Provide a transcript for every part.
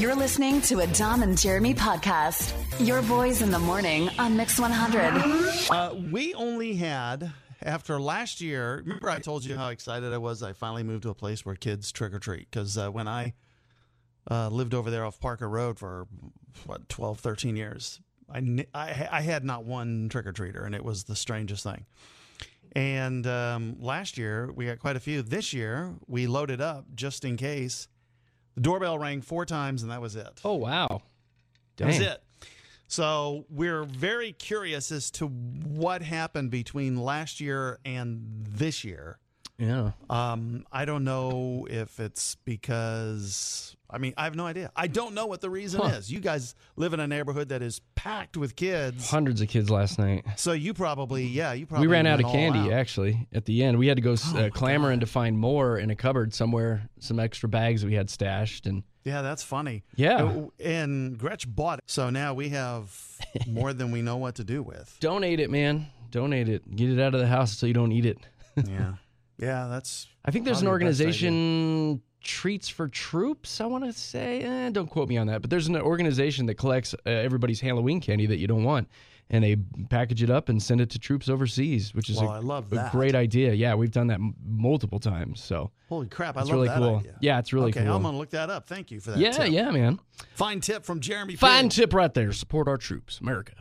You're listening to a Dom and Jeremy podcast. Your boys in the morning on Mix 100. We only had, after last year, remember I told you how excited I was I finally moved to a place where kids trick-or-treat. Because when I lived over there off Parker Road for, 12, 13 years, I had not one trick-or-treater, and it was the strangest thing. And last year, we got quite a few. This year, we loaded up just in case. The doorbell rang 4 times, and that was it. Oh, wow. That was it. So we're very curious as to what happened between last year and this year. Yeah. I don't know if it's because, I have no idea. I don't know what the reason is. You guys live in a neighborhood that is packed with kids. Hundreds of kids last night. So you probably We ran out of candy, actually, at the end. We had to go clamoring to find more in a cupboard somewhere, some extra bags we had stashed. And yeah, that's funny. Yeah. And Gretch bought it. So now we have more than we know what to do with. Donate it, man. Donate it. Get it out of the house so you don't eat it. Yeah. Yeah, that's... I think there's an organization, Treats for Troops, I want to say. Don't quote me on that. But there's an organization that collects everybody's Halloween candy that you don't want. And they package it up and send it to troops overseas, which is I love that. a great idea. Yeah, we've done that multiple times. So holy crap, I love really that cool. idea. Yeah, it's really cool. Okay, I'm going to look that up. Thank you for that tip. Yeah, man. Fine tip from Jeremy Fine Pig. tip right there. Support our troops, America.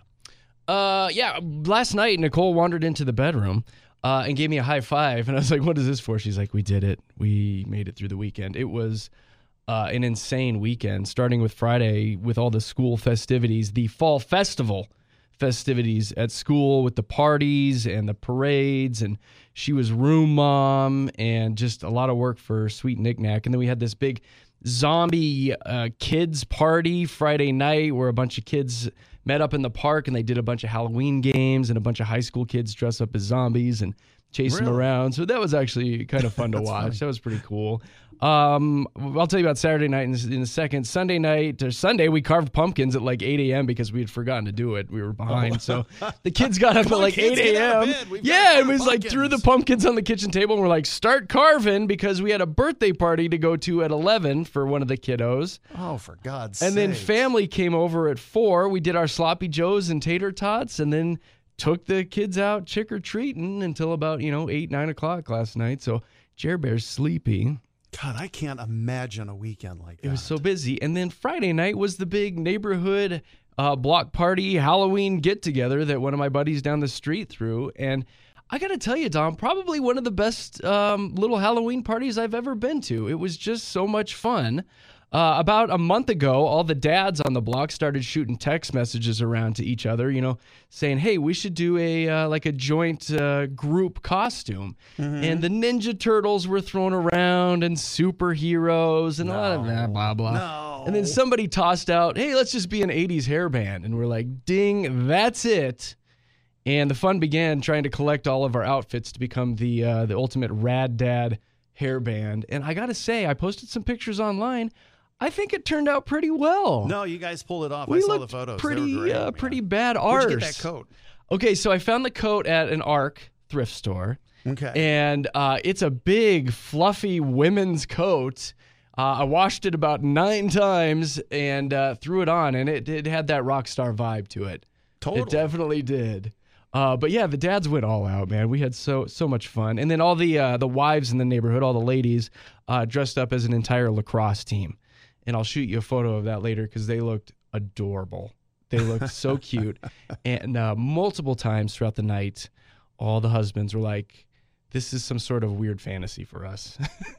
Last night, Nicole wandered into the bedroom and gave me a high five. And I was like, what is this for? She's like, we did it. We made it through the weekend. It was an insane weekend, starting with Friday with all the school festivities, the fall festival festivities at school with the parties and the parades. And she was room mom and just a lot of work for sweet Knick-Knack. And then we had this big zombie kids party Friday night where a bunch of kids met up in the park and they did a bunch of Halloween games and a bunch of high school kids dress up as zombies and chase them around. So that was actually kind of fun to watch. Funny. That was pretty cool. I'll tell you about Saturday night in a second. Sunday, we carved pumpkins at like 8 a.m. because we had forgotten to do it. We were behind. So the kids got up at like 8 a.m. Yeah, it was like threw the pumpkins on the kitchen table and we're like, start carving because we had a birthday party to go to at 11 for one of the kiddos. Oh, for God's sake. And then family came over at 4. We did our sloppy joes and tater tots and then took the kids out trick-or-treating until about, 8, 9 o'clock last night. So Jer Bear's sleepy. God, I can't imagine a weekend like that. It was so busy. And then Friday night was the big neighborhood block party Halloween get-together that one of my buddies down the street threw. And I got to tell you, Dom, probably one of the best little Halloween parties I've ever been to. It was just so much fun. About a month ago, all the dads on the block started shooting text messages around to each other, saying, hey, we should do a joint group costume. Mm-hmm. And the Ninja Turtles were thrown around and superheroes and a lot of that, blah, blah. No. And then somebody tossed out, hey, let's just be an 80s hair band. And we're like, ding, that's it. And the fun began trying to collect all of our outfits to become the ultimate Rad Dad hair band. And I got to say, I posted some pictures online. I think it turned out pretty well. No, you guys pulled it off. We I saw the looked photos. Pretty, they were great, pretty bad arse. Where'd you get that coat? Okay, so I found the coat at an ARC thrift store. Okay. And it's a big, fluffy women's coat. I washed it about 9 times and threw it on, and it had that rock star vibe to it. Totally. It definitely did. But yeah, the dads went all out, man. We had so much fun. And then all the wives in the neighborhood, all the ladies, dressed up as an entire lacrosse team. And I'll shoot you a photo of that later because they looked adorable. They looked so cute. And multiple times throughout the night, all the husbands were like, this is some sort of weird fantasy for us.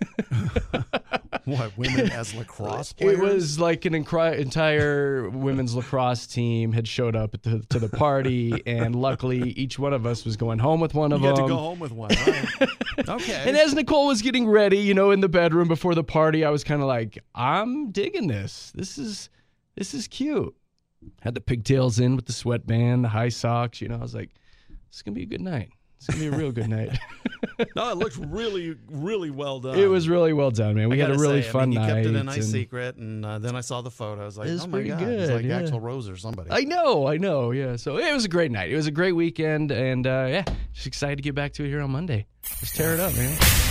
What, women as lacrosse players? It was like an entire women's lacrosse team had showed up to the party, and luckily each one of us was going home with one of them. You got to go home with one, right? Okay. And as Nicole was getting ready, in the bedroom before the party, I was kind of like, I'm digging this. This is cute. Had the pigtails in with the sweatband, the high socks. I was like, this is going to be a good night. It's going to be a real good night. No, it looked really, really well done. It was really well done, man. We had a really fun night. You kept it a nice secret, and then I saw the photos. Like, oh my God, good, it's like yeah. Axl Rose or somebody. I know, yeah. So it was a great night. It was a great weekend, and just excited to get back to it here on Monday. Let's tear it up, man.